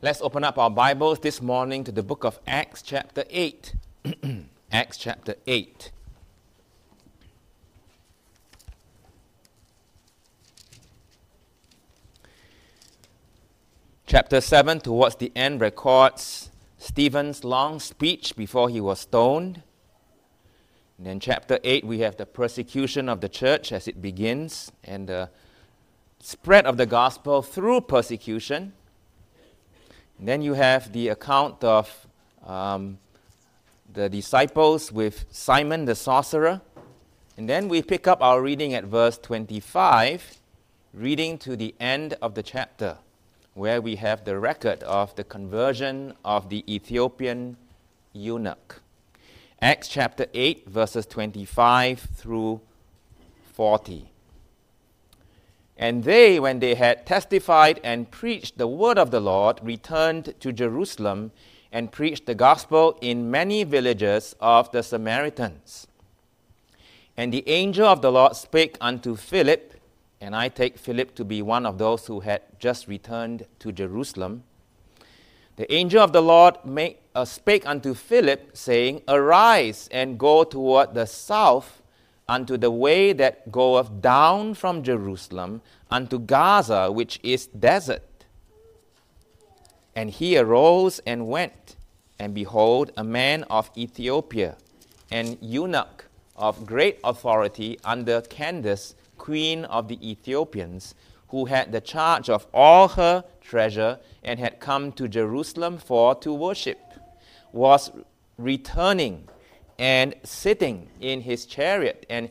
Let's open up our Bibles this morning to the book of Acts chapter 8. Acts chapter 8. Chapter 7, towards the end, records Stephen's long speech before he was stoned. And then chapter 8, we have the persecution of the church as it begins, and the spread of the gospel through persecution. And then you have the account of the disciples with Simon the sorcerer. And then we pick up our reading at verse 25, reading to the end of the chapter, where we have the record of the conversion of the Ethiopian eunuch. Acts chapter 8, verses 25 through 40. And they, when they had testified and preached the word of the Lord, returned to Jerusalem and preached the gospel in many villages of the Samaritans. And the angel of the Lord spake unto Philip, and I take Philip to be one of those who had just returned to Jerusalem. The angel of the Lord spake unto Philip, saying, Arise and go toward the south, unto the way that goeth down from Jerusalem unto Gaza, which is desert. And he arose and went, and behold, a man of Ethiopia, an eunuch of great authority under Candace, queen of the Ethiopians, who had the charge of all her treasure, and had come to Jerusalem for to worship, was returning and sitting in his chariot, and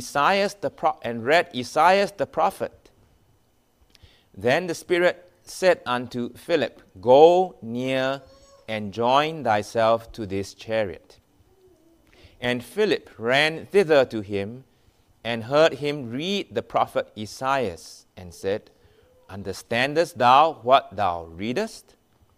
read Isaiah the prophet. Then the Spirit said unto Philip, Go near and join thyself to this chariot. And Philip ran thither to him, and heard him read the prophet Isaiah, and said, Understandest thou what thou readest?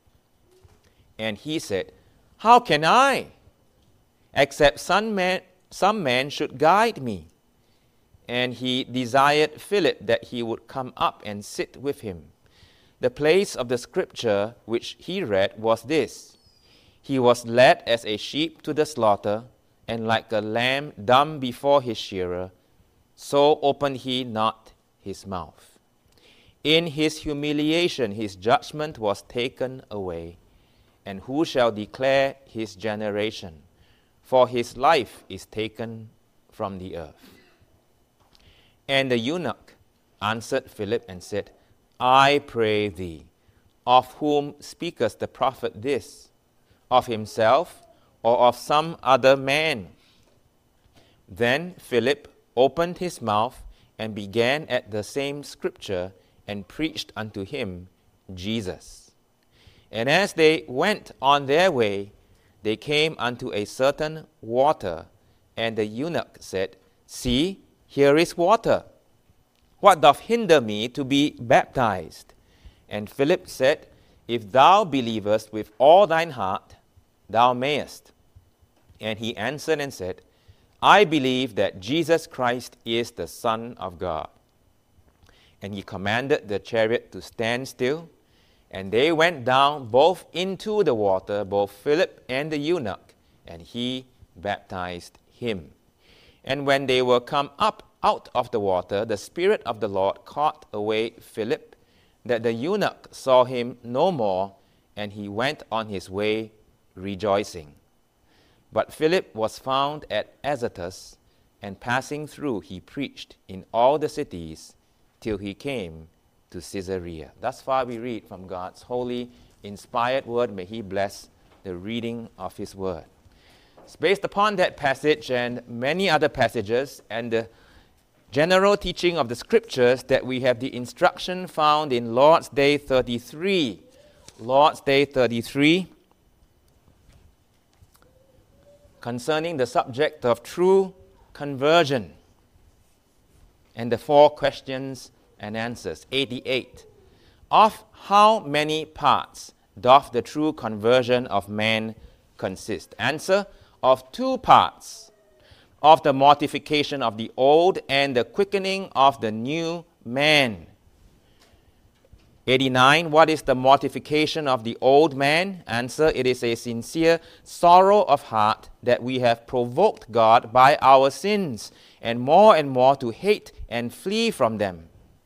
And he said, How can I? Except some man should guide me. And he desired Philip that he would come up and sit with him. The place of the scripture which he read was this: He was led as a sheep to the slaughter, and like a lamb dumb before his shearer, so opened he not his mouth. In his humiliation his judgment was taken away. And who shall declare his generation? For his life is taken from the earth. And the eunuch answered Philip and said, I pray thee, of whom speaketh the prophet this? Of himself, or of some other man? Then Philip opened his mouth and began at the same scripture, and preached unto him Jesus. And as they went on their way, they came unto a certain water, and the eunuch said, See, here is water. What doth hinder me to be baptized? And Philip said, If thou believest with all thine heart, thou mayest. And he answered and said, I believe that Jesus Christ is the Son of God. And he commanded the chariot to stand still. And they went down both into the water, both Philip and the eunuch, and he baptized him. And when they were come up out of the water, the Spirit of the Lord caught away Philip, that the eunuch saw him no more, and he went on his way rejoicing. But Philip was found at Azotus, and passing through he preached in all the cities till he came to Caesarea. Thus far we read from God's holy, inspired word. May he bless the reading of his word. It's based upon that passage and many other passages and the general teaching of the scriptures that we have the instruction found in Lord's Day 33. Lord's Day 33, concerning the subject of true conversion, and the 4 questions and answers. 88. Of how many parts doth the true conversion of man consist? Answer: of 2 parts. Of the mortification of the old and the quickening of the new man. 89, what is the mortification of the old man? Answer, it is a sincere sorrow of heart that we have provoked God by our sins, and more to hate and flee from them.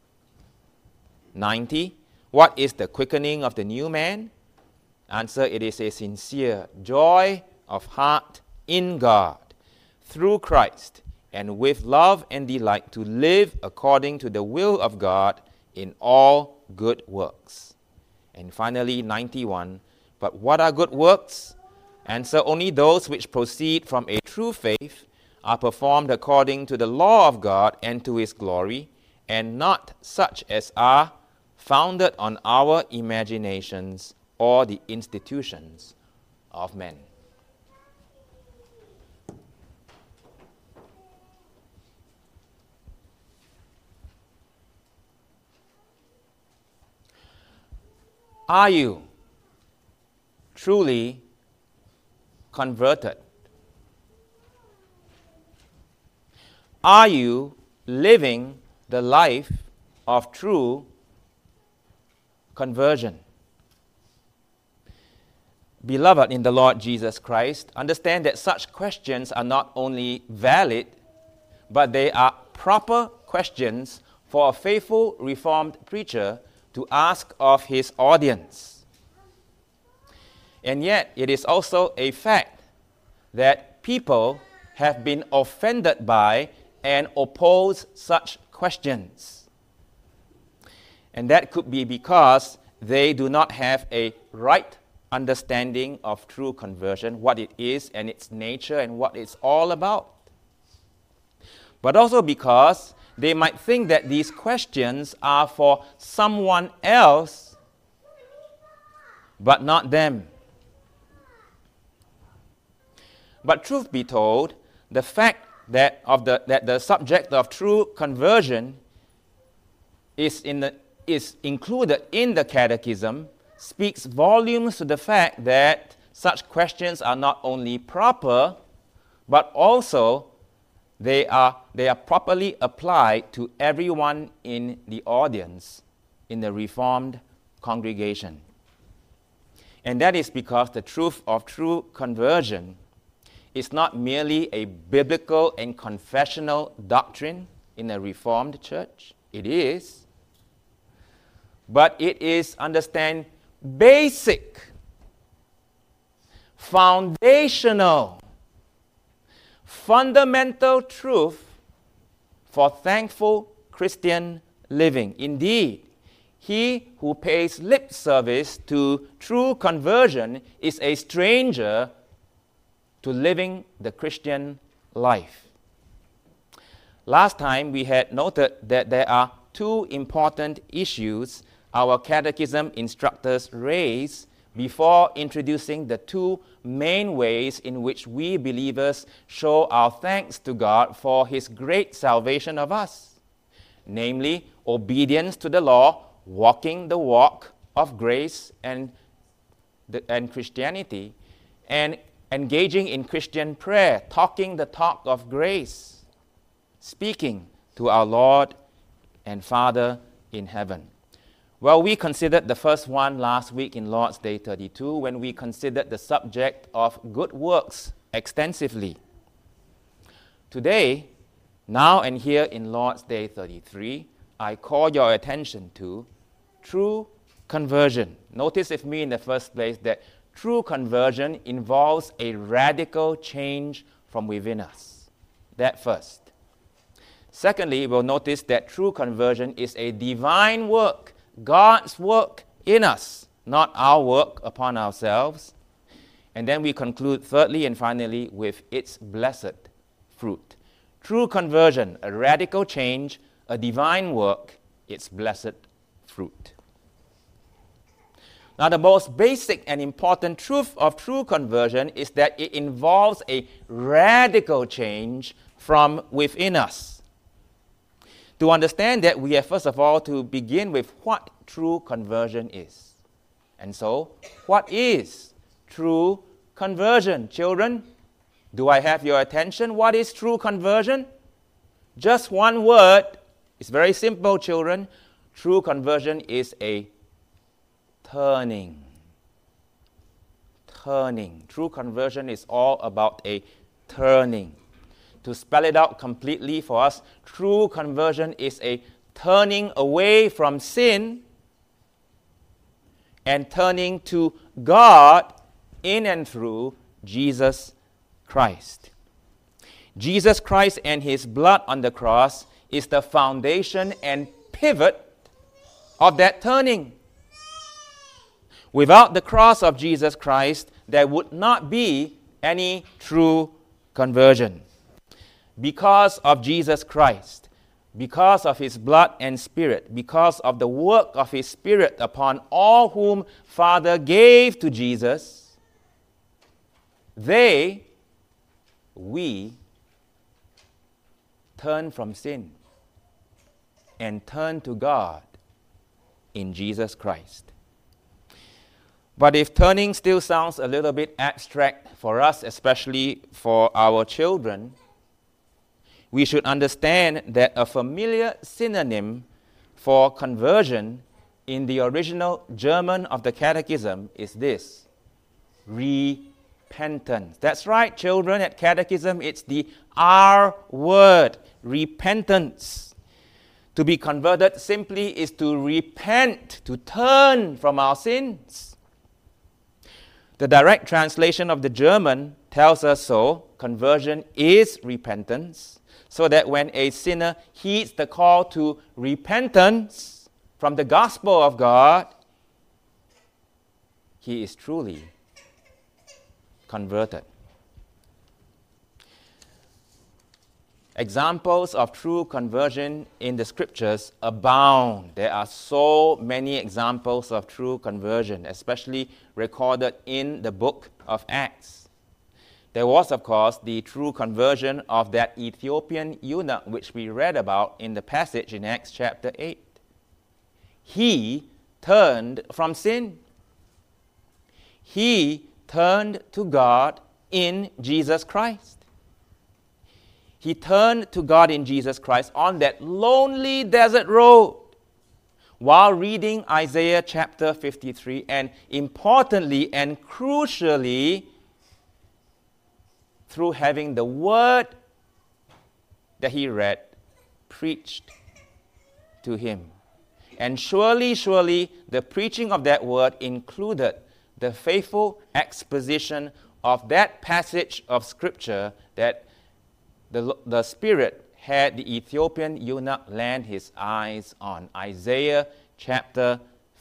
90, what is the quickening of the new man? Answer, it is a sincere joy of heart in God, through Christ, and with love and delight to live according to the will of God in all good works. And finally, 91, but what are good works? Answer, only those which proceed from a true faith, are performed according to the law of God and to His glory, and not such as are founded on our imaginations or the institutions of men. Are you truly converted? Are you living the life of true conversion? Beloved in the Lord Jesus Christ, understand that such questions are not only valid, but they are proper questions for a faithful Reformed preacher to ask of his audience. And yet, it is also a fact that people have been offended by and oppose such questions. And that could be because they do not have a right understanding of true conversion, what it is and its nature and what it's all about. But also because they might think that these questions are for someone else, but not them. But truth be told, the fact that the subject of true conversion is included in the Catechism speaks volumes to the fact that such questions are not only proper, but also they are properly applied to everyone in the audience in the Reformed congregation. And that is because the truth of true conversion is not merely a biblical and confessional doctrine in a Reformed church. It is. But it is, understand, basic, foundational, fundamental truth for thankful Christian living. Indeed, he who pays lip service to true conversion is a stranger to living the Christian life. Last time we had noted that there are two important issues our catechism instructors raise before introducing the two main ways in which we believers show our thanks to God for His great salvation of us, namely obedience to the law, walking the walk of grace and Christianity, and engaging in Christian prayer, talking the talk of grace, speaking to our Lord and Father in heaven. Well, we considered the first one last week in Lord's Day 32 when we considered the subject of good works extensively. Today, now and here in Lord's Day 33, I call your attention to true conversion. Notice with me in the first place that true conversion involves a radical change from within us. That first. Secondly, we'll notice that true conversion is a divine work, God's work in us, not our work upon ourselves. And then we conclude thirdly and finally with its blessed fruit. True conversion, a radical change, a divine work, its blessed fruit. Now, the most basic and important truth of true conversion is that it involves a radical change from within us. To understand that, we have first of all to begin with what true conversion is. And so, what is true conversion, children? Do I have your attention? What is true conversion? Just one word. It's very simple, children. True conversion is a turning. Turning. True conversion is all about a turning. To spell it out completely for us, true conversion is a turning away from sin and turning to God in and through Jesus Christ. Jesus Christ and his blood on the cross is the foundation and pivot of that turning. Without the cross of Jesus Christ, there would not be any true conversion. Because of Jesus Christ, because of his blood and spirit, because of the work of his spirit upon all whom Father gave to Jesus, we turn from sin and turn to God in Jesus Christ. But if turning still sounds a little bit abstract for us, especially for our children, we should understand that a familiar synonym for conversion in the original German of the Catechism is this: repentance. That's right, children, at Catechism, it's the R word, repentance. To be converted simply is to repent, to turn from our sins. The direct translation of the German tells us so. Conversion is repentance, so that when a sinner heeds the call to repentance from the gospel of God, he is truly converted. Examples of true conversion in the scriptures abound. There are so many examples of true conversion, especially recorded in the book of Acts. There was, of course, the true conversion of that Ethiopian eunuch, which we read about in the passage in Acts chapter 8. He turned from sin. He turned to God in Jesus Christ. He turned to God in Jesus Christ on that lonely desert road while reading Isaiah chapter 53, and importantly and crucially, through having the word that he read preached to him. And surely, the preaching of that word included the faithful exposition of that passage of Scripture that the Spirit had the Ethiopian eunuch land his eyes on. Isaiah chapter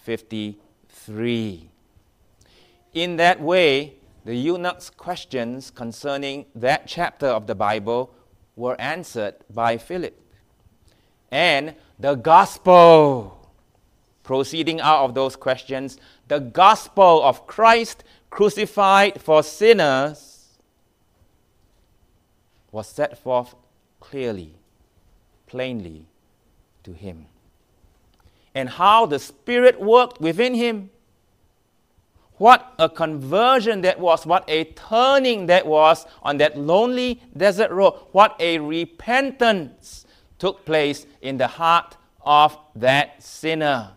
53. In that way, the eunuch's questions concerning that chapter of the Bible were answered by Philip. And the gospel, proceeding out of those questions, the gospel of Christ crucified for sinners was set forth clearly, plainly to him. And how the Spirit worked within him. What a conversion that was, what a turning that was on that lonely desert road. What a repentance took place in the heart of that sinner.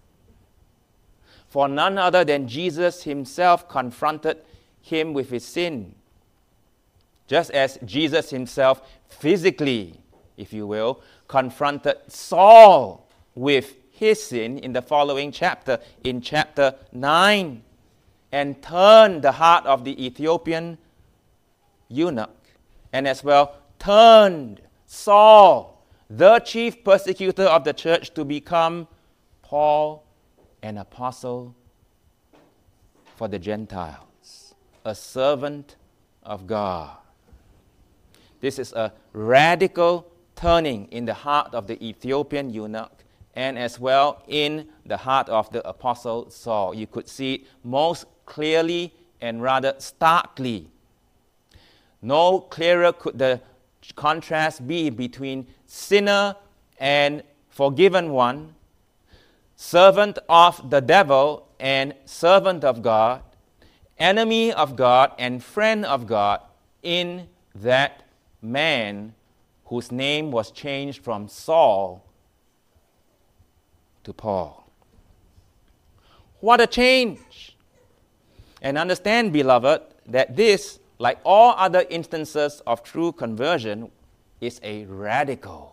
For none other than Jesus himself confronted him with his sin. Just as Jesus himself physically, if you will, confronted Saul with his sin in the following chapter, in chapter 9, and turned the heart of the Ethiopian eunuch, and as well turned Saul, the chief persecutor of the church, to become Paul, an apostle for the Gentiles, a servant of God. This is a radical turning in the heart of the Ethiopian eunuch, and as well in the heart of the apostle Saul. You could see it most clearly and rather starkly. No clearer could the contrast be between sinner and forgiven one, servant of the devil and servant of God, enemy of God and friend of God, in that man whose name was changed from Saul to Paul. What a change! And understand, beloved, that this, like all other instances of true conversion, is a radical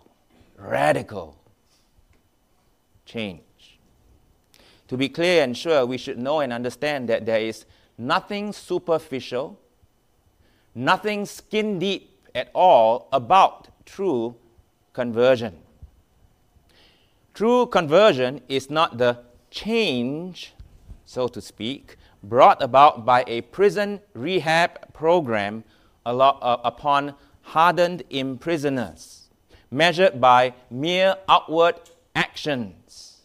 change. To be clear and sure, we should know and understand that there is nothing superficial, nothing skin deep at all about true conversion. True conversion is not the change, so to speak, brought about by a prison rehab program upon hardened imprisoners, measured by mere outward actions.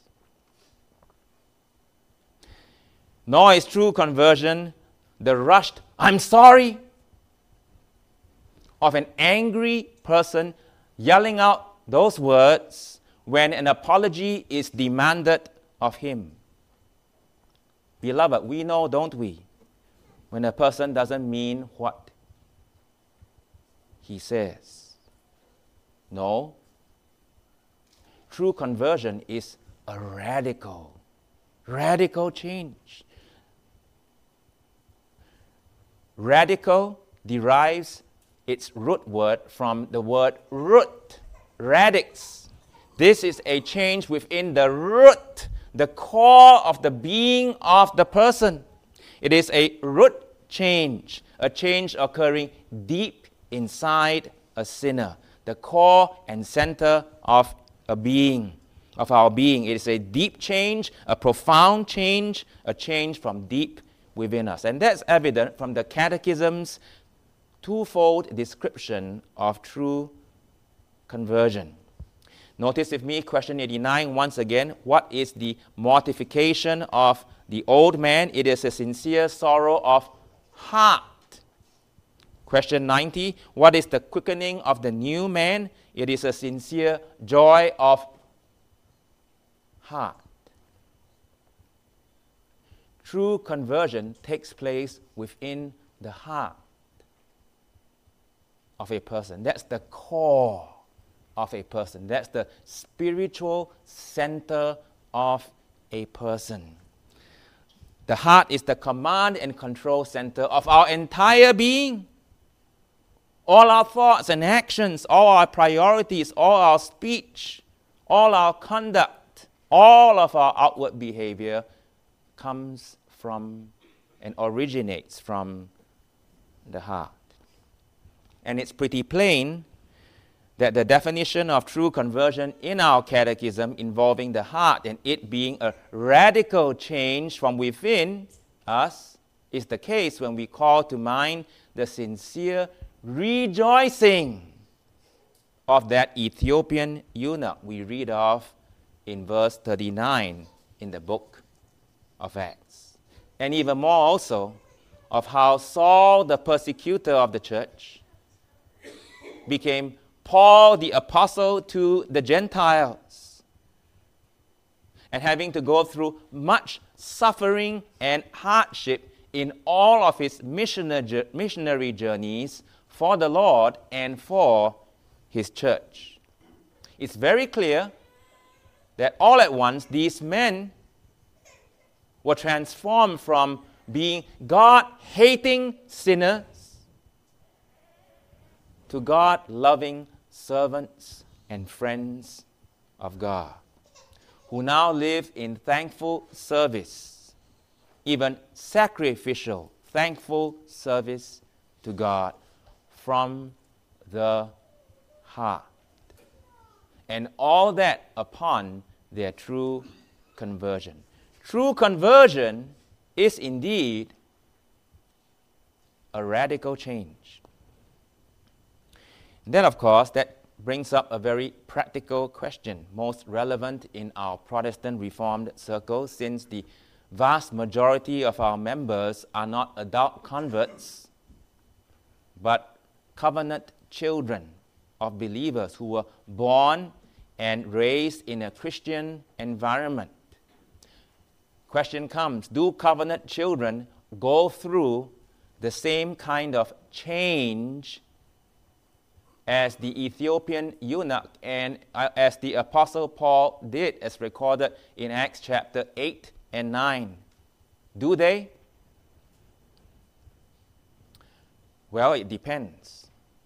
Nor is true conversion the rushed, "I'm sorry," of an angry person yelling out those words when an apology is demanded of him. Beloved, we know, don't we, when a person doesn't mean what he says. No. True conversion is a radical change. Radical derives its root word from the word root, radix. This is a change within the root, the core of the being of the person. It is a root change, a change occurring deep inside a sinner, the core and center of our being. It is a deep change, a profound change, a change from deep within us. And that's evident from the Catechism's twofold description of true conversion. Notice with me question 89 once again. What is the mortification of the old man? It is a sincere sorrow of heart. Question 90. What is the quickening of the new man? It is a sincere joy of heart. True conversion takes place within the heart of a person. That's the core of a person. That's the spiritual center of a person. The heart is the command and control center of our entire being. All our thoughts and actions, all our priorities, all our speech, all our conduct, all of our outward behavior comes from and originates from the heart. And it's pretty plain that the definition of true conversion in our catechism involving the heart and it being a radical change from within us is the case when we call to mind the sincere rejoicing of that Ethiopian eunuch we read of in verse 39 in the book of Acts. And even more also of how Saul, the persecutor of the church, became Paul, the apostle to the Gentiles, and having to go through much suffering and hardship in all of his missionary journeys for the Lord and for his church. It's very clear that all at once these men were transformed from being God-hating sinners to God-loving servants and friends of God, who now live in thankful service, even sacrificial, thankful service to God from the heart. And all that upon their true conversion. True conversion is indeed a radical change. Then, of course, that brings up a very practical question, most relevant in our Protestant Reformed circles, since the vast majority of our members are not adult converts, but covenant children of believers who were born and raised in a Christian environment. Question comes, do covenant children go through the same kind of change as the Ethiopian eunuch and as the Apostle Paul did, as recorded in Acts chapter 8 and 9? Do they? Well, it depends.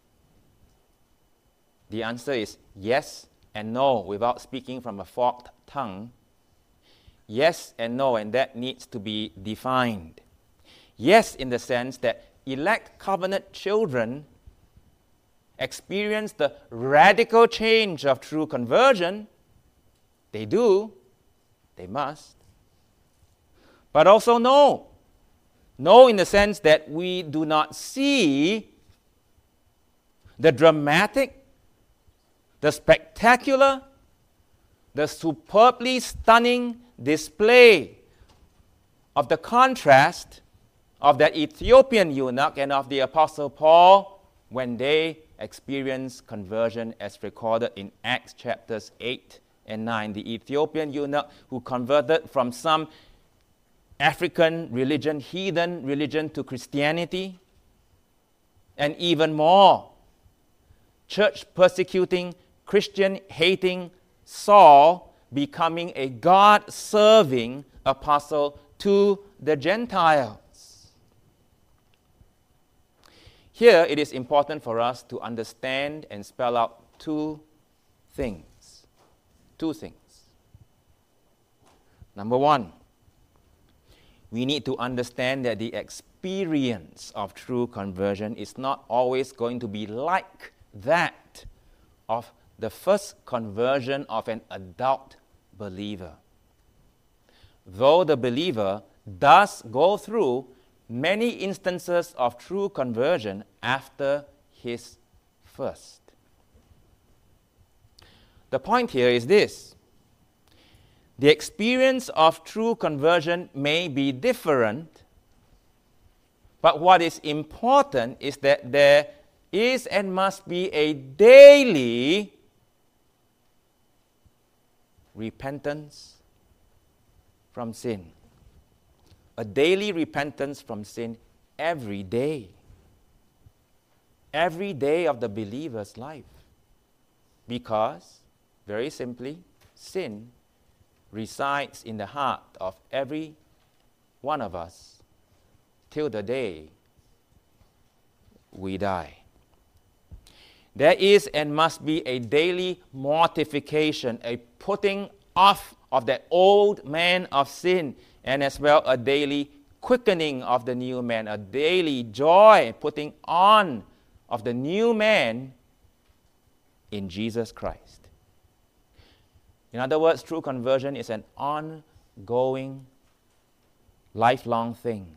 The answer is yes and no without speaking from a forked tongue. Yes and no, and that needs to be defined. Yes, in the sense that elect covenant children experience the radical change of true conversion. They do. They must. But also no. No, in the sense that we do not see the dramatic, the spectacular, the superbly stunning display of the contrast of that Ethiopian eunuch and of the Apostle Paul when they experience conversion as recorded in Acts chapters 8 and 9. The Ethiopian eunuch who converted from some African religion, heathen religion, to Christianity, and even more, church persecuting, Christian hating Saul becoming a God-serving apostle to the Gentiles. Here it is important for us to understand and spell out two things. Two things. Number one, we need to understand that the experience of true conversion is not always going to be like that of the first conversion of an adult believer. Though the believer does go through many instances of true conversion after his first. The point here is this. The experience of true conversion may be different, but what is important is that there is and must be a daily repentance from sin. A daily repentance from sin every day. Every day of the believer's life. Because, very simply, sin resides in the heart of every one of us till the day we die. There is and must be a daily mortification, a putting off of that old man of sin, and as well a daily quickening of the new man, a daily joy, putting on of the new man in Jesus Christ. In other words, true conversion is an ongoing, lifelong thing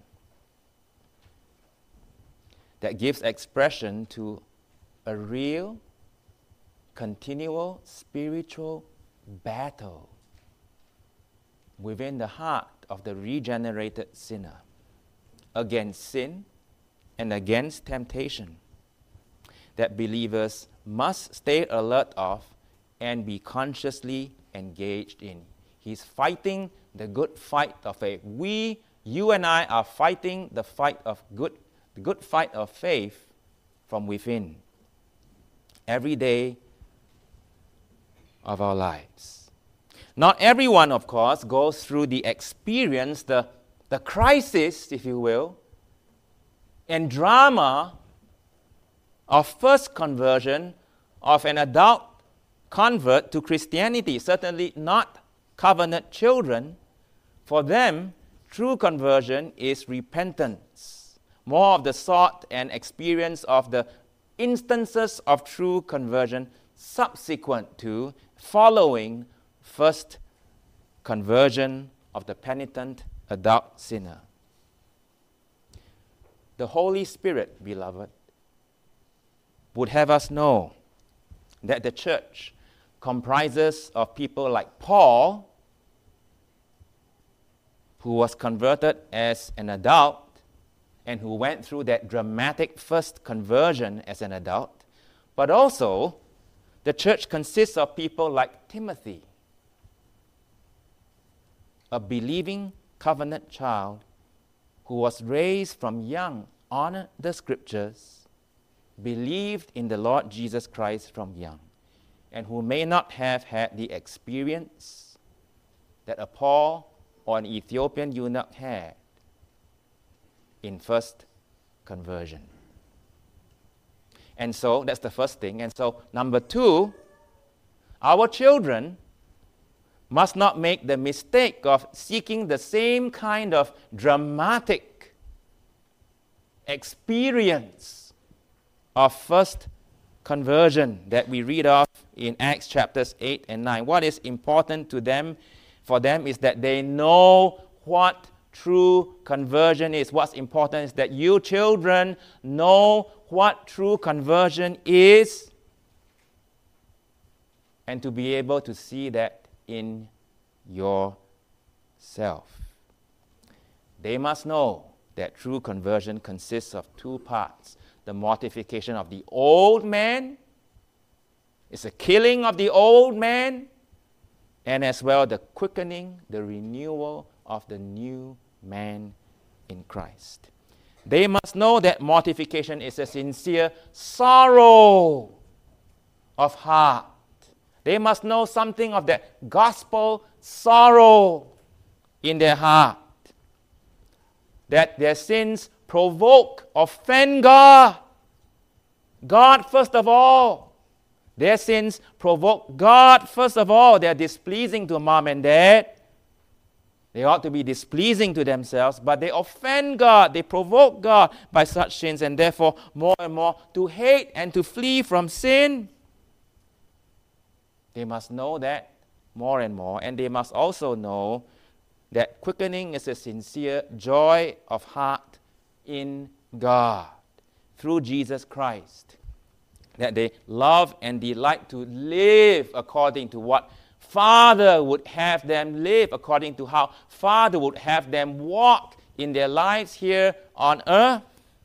that gives expression to a real, continual spiritual battle within the heart of the regenerated sinner against sin and against temptation that believers must stay alert of and be consciously engaged in. He's fighting the good fight of faith. You and I are fighting the good fight of faith from within every day of our lives. Not everyone, of course, goes through the experience, the crisis, if you will, and drama of first conversion of an adult convert to Christianity. Certainly not covenant children. For them, true conversion is repentance. More of the sort and experience of the instances of true conversion subsequent to, following first conversion of the penitent adult sinner. The Holy Spirit, beloved, would have us know that the church comprises of people like Paul, who was converted as an adult and who went through that dramatic first conversion as an adult, but also the church consists of people like Timothy, a believing covenant child who was raised from young, honored the scriptures, believed in the Lord Jesus Christ from young, and who may not have had the experience that a Paul or an Ethiopian eunuch had, in first conversion. And so that's the first thing. And so number two, our children must not make the mistake of seeking the same kind of dramatic experience of first conversion that we read of in Acts chapters 8 and 9. What is important to them, for them, is that they know what true conversion is. What's important is that you children know what true conversion is, and to be able to see that in yourself. They must know that true conversion consists of two parts: the mortification of the old man, it's a killing of the old man, and as well the quickening, the renewal of the new man in Christ. They must know that mortification is a sincere sorrow of heart. They must know something of that gospel sorrow in their heart, that their sins provoke, offend God. God first of all. Their sins provoke God first of all. They're displeasing to mom and dad. They ought to be displeasing to themselves, but they offend God. They provoke God by such sins, and therefore more and more to hate and to flee from sin. They must know that more and more, and they must also know that quickening is a sincere joy of heart in God through Jesus Christ, that they love and delight to live according to what Father would have them live, according to how Father would have them walk in their lives here on earth.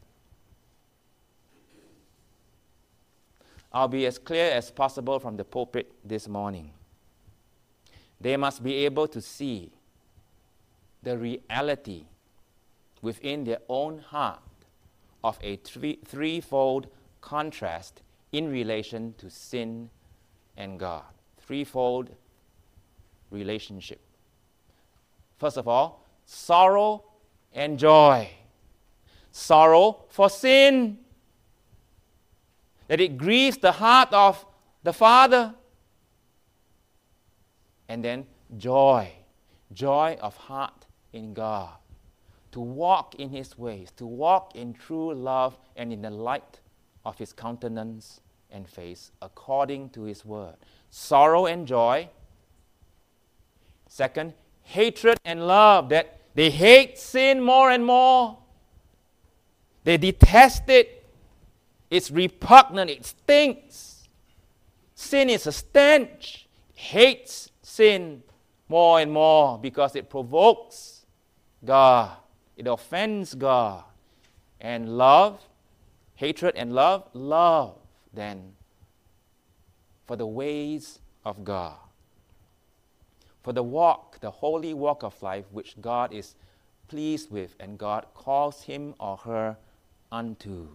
I'll be as clear as possible from the pulpit this morning. They must be able to see the reality within their own heart of a threefold contrast in relation to sin and God. Threefold relationship. First of all, sorrow and joy. Sorrow for sin, that it grieves the heart of the Father. And then joy of heart in God, to walk in His ways, to walk in true love and in the light of His countenance and face, according to His word. Sorrow and joy. Second, hatred and love, that they hate sin more and more. They detest it. It's repugnant. It stinks. Sin is a stench. Hates sin more and more because it provokes God. It offends God. And love, hatred and love then for the ways of God, for the walk, the holy walk of life which God is pleased with and God calls him or her unto.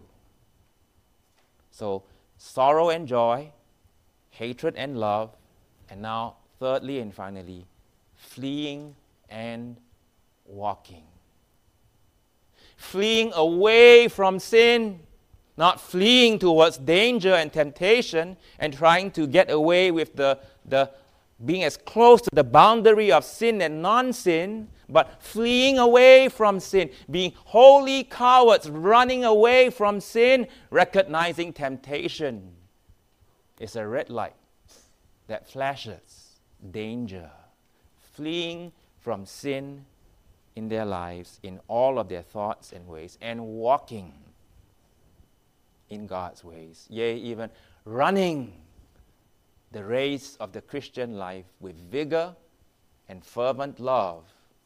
So, sorrow and joy, hatred and love, and now, thirdly and finally, fleeing and walking. Fleeing away from sin, not fleeing towards danger and temptation and trying to get away with the being as close to the boundary of sin and non-sin, but fleeing away from sin, being holy cowards, running away from sin, recognizing temptation is a red light that flashes danger, fleeing from sin in their lives, in all of their thoughts and ways, and walking in God's ways, yea, even running the race of the Christian life with vigor and fervent love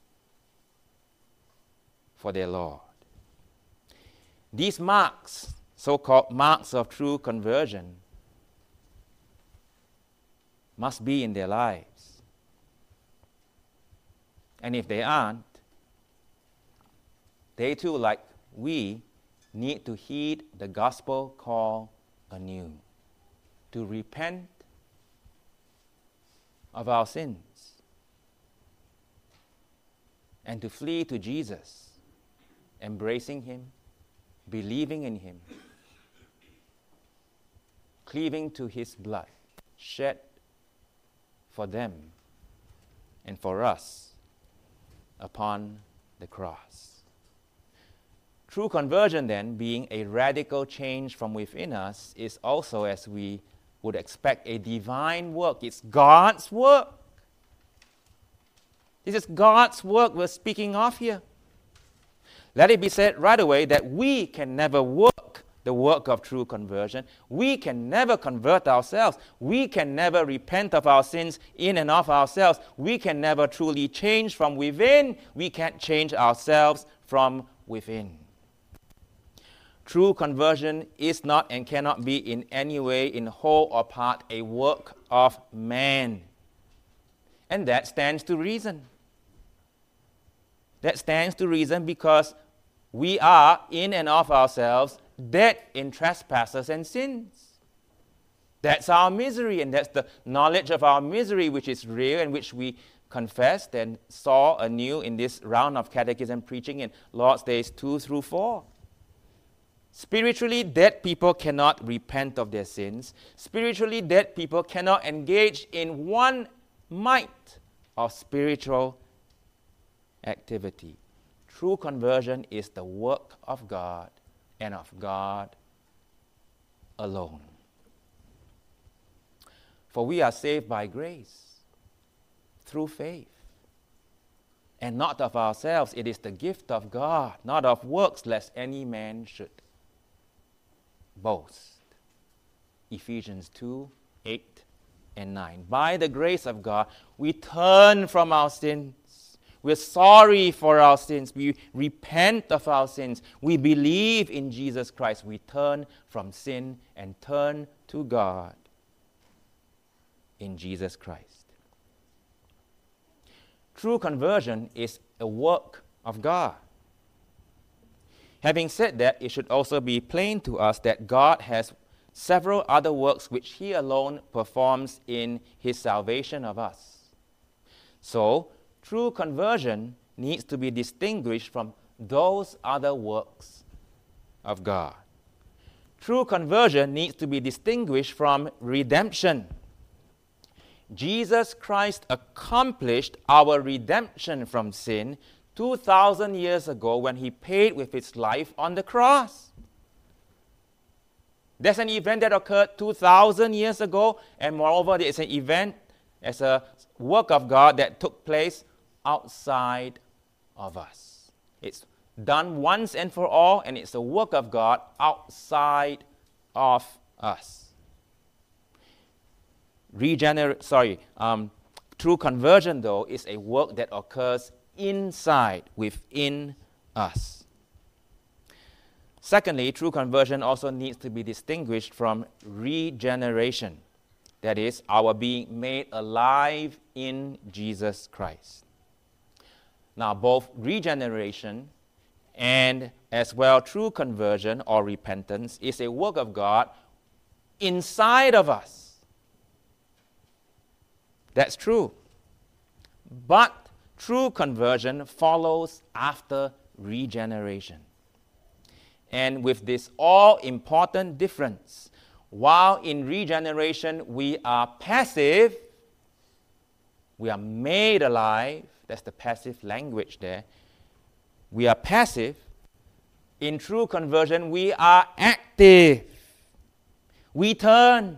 for their Lord. These marks, so-called marks of true conversion, must be in their lives. And if they aren't, they too, like we, need to heed the gospel call anew, to repent of our sins and to flee to Jesus embracing Him, believing in Him, cleaving to His blood shed for them and for us upon the cross. True conversion, then, being a radical change from within us, is also, as we would expect, a divine work. It's God's work. This is God's work we're speaking of here. Let it be said right away that we can never work the work of true conversion. We can never convert ourselves. We can never repent of our sins in and of ourselves. We can never truly change from within. We can't change ourselves from within. True conversion is not and cannot be in any way, in whole or part, a work of man. And that stands to reason. That stands to reason because we are, in and of ourselves, dead in trespasses and sins. That's our misery, and that's the knowledge of our misery which is real and which we confessed and saw anew in this round of catechism preaching in Lord's Days 2 through 4. Spiritually dead people cannot repent of their sins. Spiritually dead people cannot engage in one mite of spiritual activity. True conversion is the work of God and of God alone. For we are saved by grace, through faith, and not of ourselves. It is the gift of God, not of works, lest any man should boast. Ephesians 2, 8 and 9. By the grace of God, we turn from our sins. We're sorry for our sins. We repent of our sins. We believe in Jesus Christ. We turn from sin and turn to God in Jesus Christ. True conversion is a work of God. Having said that, it should also be plain to us that God has several other works which He alone performs in His salvation of us. So, true conversion needs to be distinguished from those other works of God. True conversion needs to be distinguished from redemption. Jesus Christ accomplished our redemption from sin 2,000 years ago when He paid with His life on the cross. There's an event that occurred 2,000 years ago, and moreover, it's an event as a work of God that took place outside of us. It's done once and for all, and it's a work of God outside of us. True conversion, though, is a work that occurs inside, within us. Secondly, true conversion also needs to be distinguished from regeneration. That is, our being made alive in Jesus Christ. Now, both regeneration and as well true conversion or repentance is a work of God inside of us. That's true. But true conversion follows after regeneration. And with this all-important difference, while in regeneration we are passive, we are made alive. That's the passive language there. We are passive. In true conversion, we are active. We turn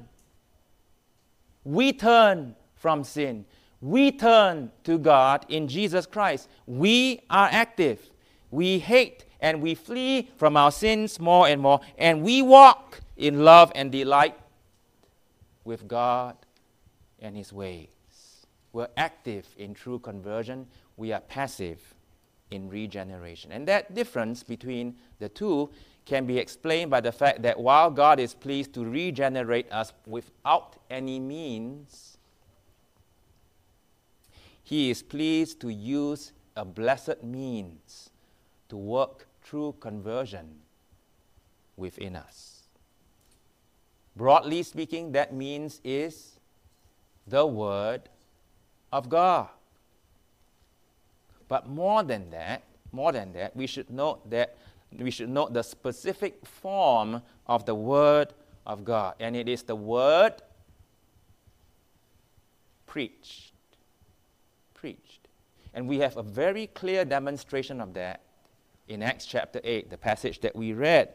from sin. We turn to God in Jesus Christ. We are active. We hate and we flee from our sins more and more, and we walk in love and delight with God and His ways. We're active in true conversion. We are passive in regeneration. And that difference between the two can be explained by the fact that while God is pleased to regenerate us without any means, He is pleased to use a blessed means to work true conversion within us. Broadly speaking, that means is the Word of God. But more than that, more than that, we should note the specific form of the Word of God. And it is the Word preached. Preached. And we have a very clear demonstration of that in Acts chapter 8, the passage that we read.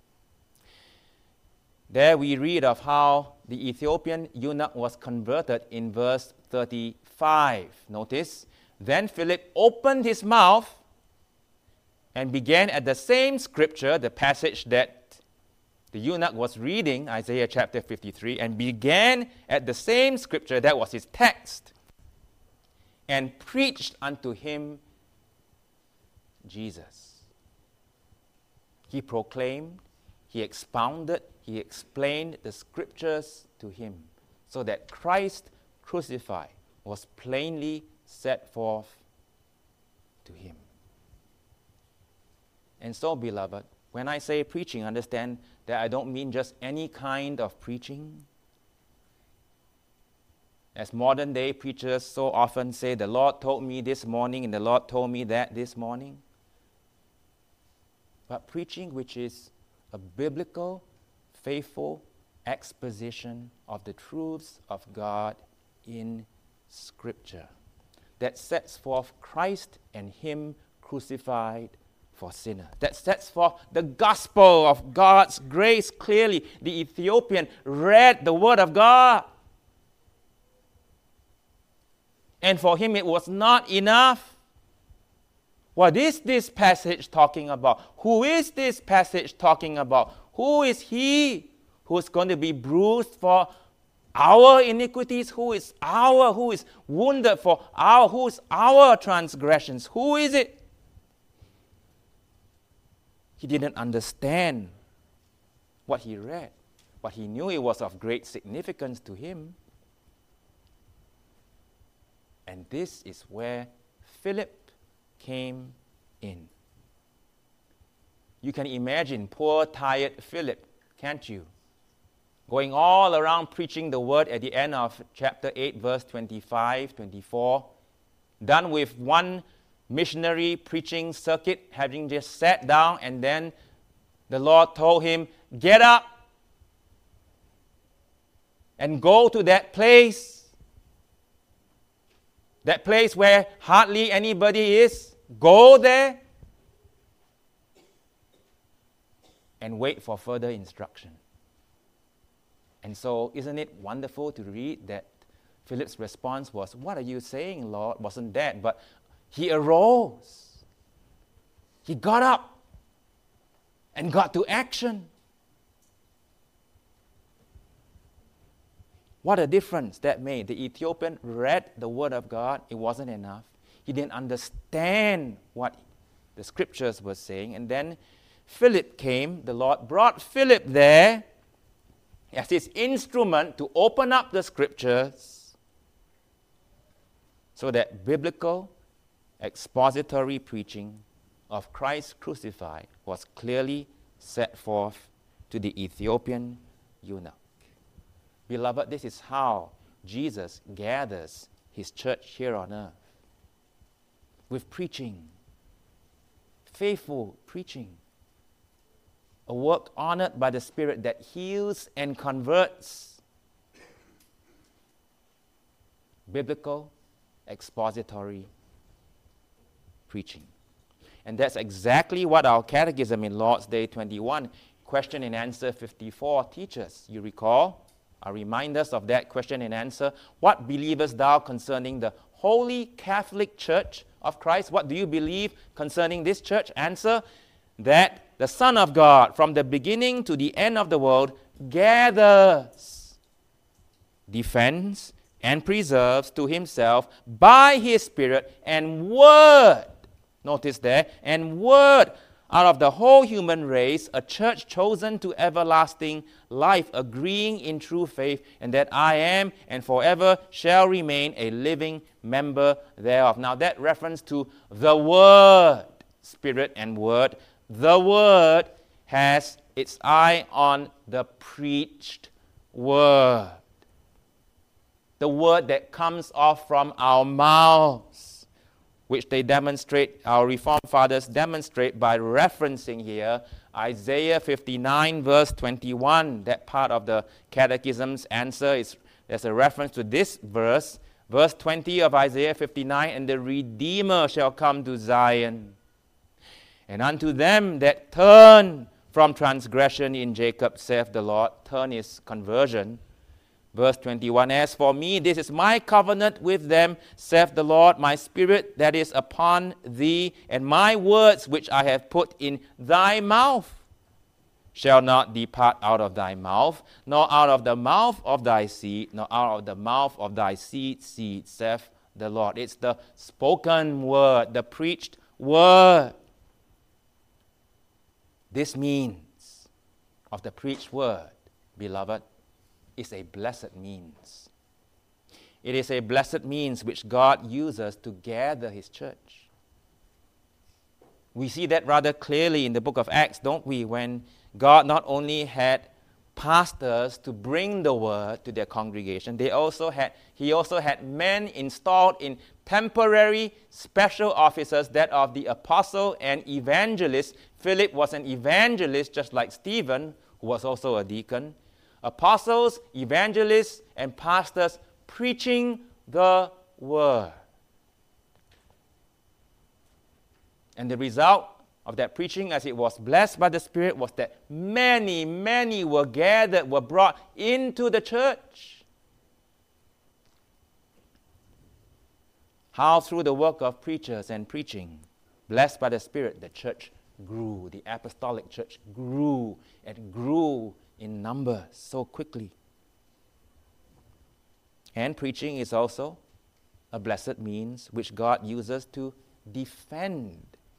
There we read of how the Ethiopian eunuch was converted in verse 35. Notice, then Philip opened his mouth and began at the same scripture, the passage that the eunuch was reading, Isaiah chapter 53, and began at the same scripture, that was his text, and preached unto him Jesus. He proclaimed, he expounded, he explained the scriptures to him, so that Christ crucified was plainly set forth to him. And so, beloved, when I say preaching, understand that I don't mean just any kind of preaching. As modern day preachers so often say, the Lord told me this morning and the Lord told me that this morning. But preaching which is a biblical, faithful exposition of the truths of God in Scripture that sets forth Christ and Him crucified for sinner. That sets forth the gospel of God's grace clearly. The Ethiopian read the Word of God. And for him it was not enough. What is this passage talking about? Who is this passage talking about? Who is he who is going to be bruised for our iniquities? Who is wounded for who is our transgressions? Who is it? He didn't understand what he read, but he knew it was of great significance to him. And this is where Philip came in. You can imagine poor, tired Philip, can't you? Going all around preaching the word at the end of chapter 8, verse 25, 24. Done with one missionary preaching circuit, having just sat down, and then the Lord told him, get up and go to that place where hardly anybody is. Go there and wait for further instruction. And so, isn't it wonderful to read that Philip's response was, what are you saying, Lord? Wasn't that? But he arose. He got up and got to action. What a difference that made. The Ethiopian read the Word of God. It wasn't enough. He didn't understand what the Scriptures were saying. And then Philip came. The Lord brought Philip there as his instrument to open up the Scriptures so that biblical, expository preaching of Christ crucified was clearly set forth to the Ethiopian eunuch. Beloved, this is how Jesus gathers his church here on earth. With preaching, faithful preaching, a work honored by the Spirit that heals and converts. Biblical, expository preaching. And that's exactly what our catechism in Lord's Day 21, question and answer 54 teaches. You recall? I'll remind us of that question and answer. What believest thou concerning the Holy Catholic Church of Christ? What do you believe concerning this church? Answer, that the Son of God, from the beginning to the end of the world, gathers, defends, and preserves to himself by his Spirit and Word. Notice there, and Word, out of the whole human race, a church chosen to everlasting life, agreeing in true faith, and that I am and forever shall remain a living member thereof. Now that reference to the Word, Spirit and Word, the Word has its eye on the preached Word. The Word that comes off from our mouths. which they demonstrate, our Reformed fathers demonstrate by referencing here Isaiah 59 verse 21. That part of the Catechism's answer there's a reference to this verse, verse 20 of Isaiah 59, and the Redeemer shall come to Zion. And unto them that turn from transgression in Jacob, saith the Lord. Turn is conversion. Verse 21, as for me, this is my covenant with them, saith the Lord, my spirit that is upon thee, and my words which I have put in thy mouth shall not depart out of thy mouth, nor out of the mouth of thy seed, nor out of the mouth of thy seed, saith the Lord. It's the spoken word, the preached word. This means of the preached word, beloved, is a blessed means. It is a blessed means which God uses to gather His church. We see that rather clearly in the book of Acts, don't we? When God not only had pastors to bring the word to their congregation, He also had men installed in temporary special offices, that of the apostle and evangelist. Philip was an evangelist just like Stephen, who was also a deacon. Apostles, evangelists, and pastors preaching the word. And the result of that preaching, as it was blessed by the Spirit, was that many were gathered, were brought into the church. How through the work of preachers and preaching, blessed by the Spirit, the church grew. The apostolic church grew and grew in numbers so quickly. And preaching is also a blessed means which God uses to defend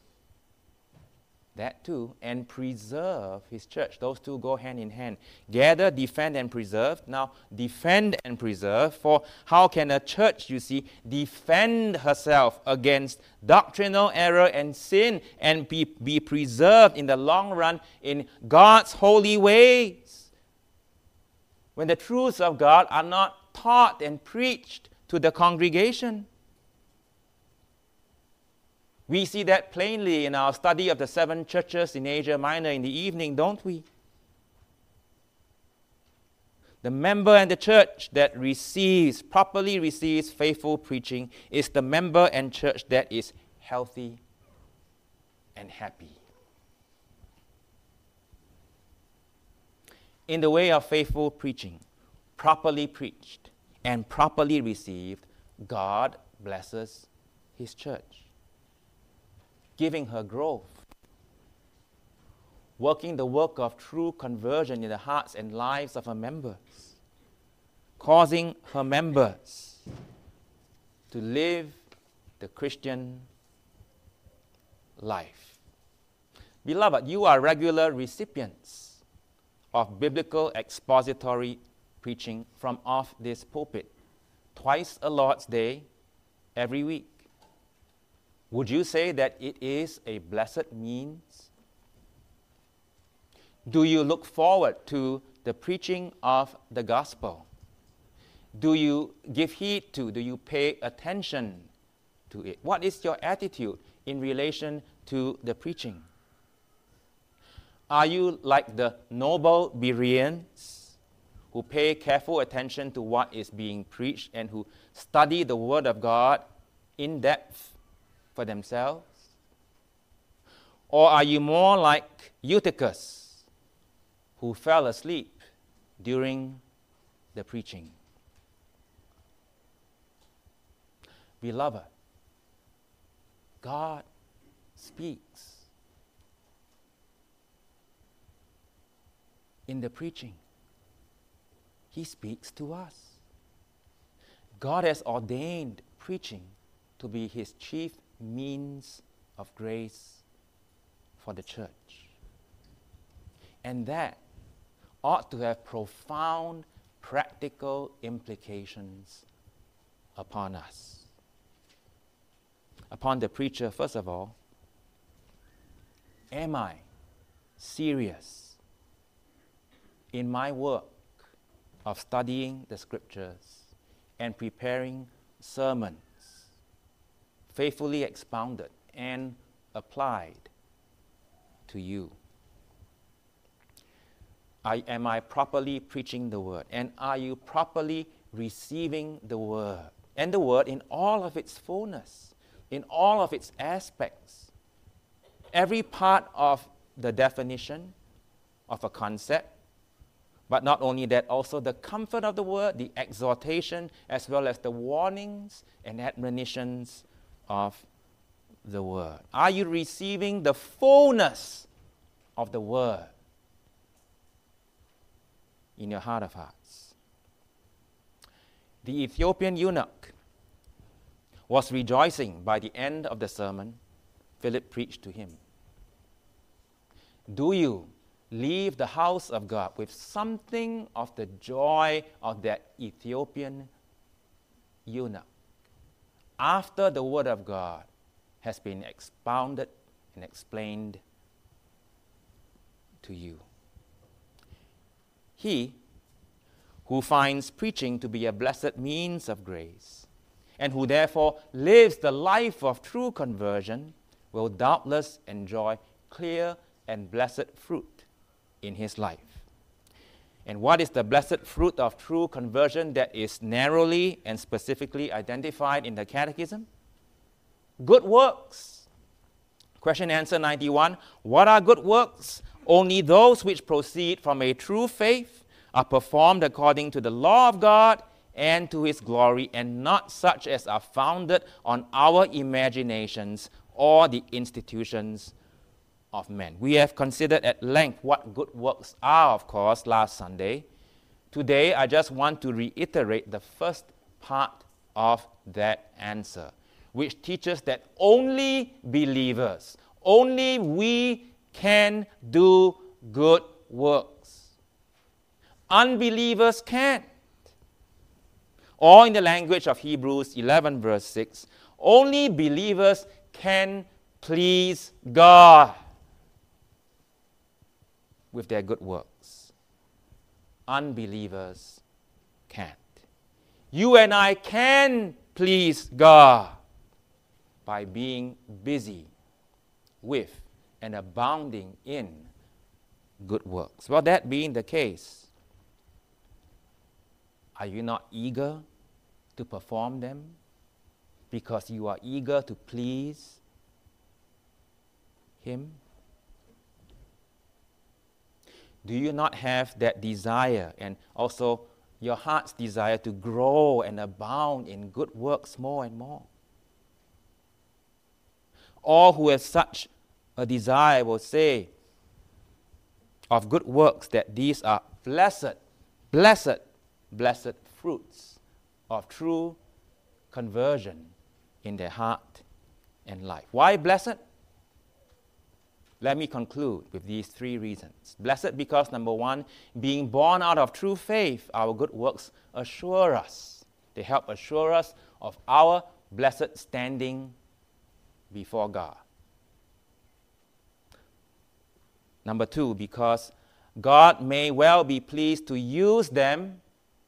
that too, and preserve His church. Those two go hand in hand. Gather, defend, and preserve. Now, defend and preserve. For how can a church, you see, defend herself against doctrinal error and sin and be preserved in the long run in God's holy ways, when the truths of God are not taught and preached to the congregation? We see that plainly in our study of the 7 churches in Asia Minor in the evening, don't we? The member and the church that properly receives faithful preaching is the member and church that is healthy and happy. In the way of faithful preaching, properly preached and properly received, God blesses His church, giving her growth, working the work of true conversion in the hearts and lives of her members, causing her members to live the Christian life. Beloved, you are regular recipients of biblical expository preaching from off this pulpit, twice a Lord's Day, every week. Would you say that it is a blessed means? Do you look forward to the preaching of the gospel? Do you give heed to, do you pay attention to it? What is your attitude in relation to the preaching? Are you like the noble Bereans who pay careful attention to what is being preached and who study the Word of God in depth for themselves? Or are you more like Eutychus, who fell asleep during the preaching? Beloved, God speaks in the preaching. He speaks to us. God has ordained preaching to be His chief means of grace for the church. And that ought to have profound practical implications upon us. Upon the preacher, first of all, am I serious in my work of studying the Scriptures and preparing sermons faithfully expounded and applied to you? Am I properly preaching the word? And are you properly receiving the word? And the word in all of its fullness, in all of its aspects. Every part of the definition of a concept, but not only that, also the comfort of the word, the exhortation, as well as the warnings and admonitions of the word. Are you receiving the fullness of the word in your heart of hearts? The Ethiopian eunuch was rejoicing by the end of the sermon Philip preached to him. Do you leave the house of God with something of the joy of that Ethiopian eunuch after the word of God has been expounded and explained to you? He who finds preaching to be a blessed means of grace, and who therefore lives the life of true conversion, will doubtless enjoy clear and blessed fruit in his life. And what is the blessed fruit of true conversion that is narrowly and specifically identified in the Catechism? Good works. Question answer 91. What are good works? Only those which proceed from a true faith, are performed according to the law of God and to his glory, and not such as are founded on our imaginations or the institutions of men. We have considered at length what good works are, of course, last Sunday. Today, I just want to reiterate the first part of that answer, which teaches that only believers, only we can do good works. Unbelievers can't. Or in the language of Hebrews 11 verse 6, only believers can please God with their good works. Unbelievers can't. You and I can please God by being busy with and abounding in good works. Well, that being the case, are you not eager to perform them because you are eager to please Him? Do you not have that desire and also your heart's desire to grow and abound in good works more and more? All who have such a desire will say of good works that these are blessed fruits of true conversion in their heart and life. Why blessed? Let me conclude with these three reasons. Blessed because, number one, being born out of true faith, our good works assure us. They help assure us of our blessed standing before God. Number two, because God may well be pleased to use them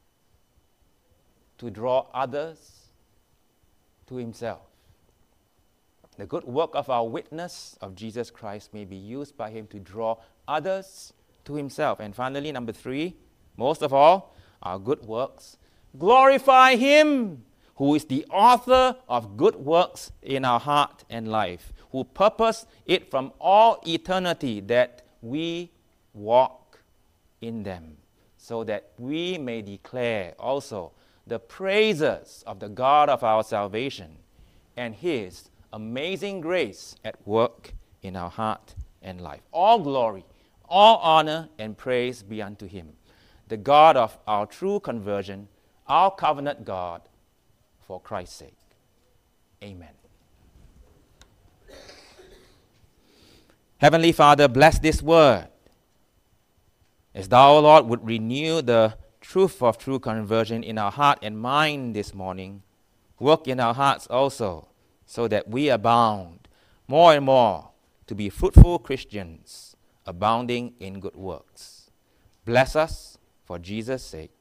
to draw others to Himself. The good work of our witness of Jesus Christ may be used by Him to draw others to Himself. And finally, number three, most of all, our good works glorify Him who is the author of good works in our heart and life, who purposed it from all eternity that we walk in them, so that we may declare also the praises of the God of our salvation and His amazing grace at work in our heart and life. All glory, all honor, and praise be unto Him, the God of our true conversion, our covenant God, for Christ's sake. Amen. Heavenly Father, bless this word, as Thou, Lord, would renew the truth of true conversion in our heart and mind this morning. Work in our hearts also, so that we abound more and more to be fruitful Christians, abounding in good works. Bless us for Jesus' sake.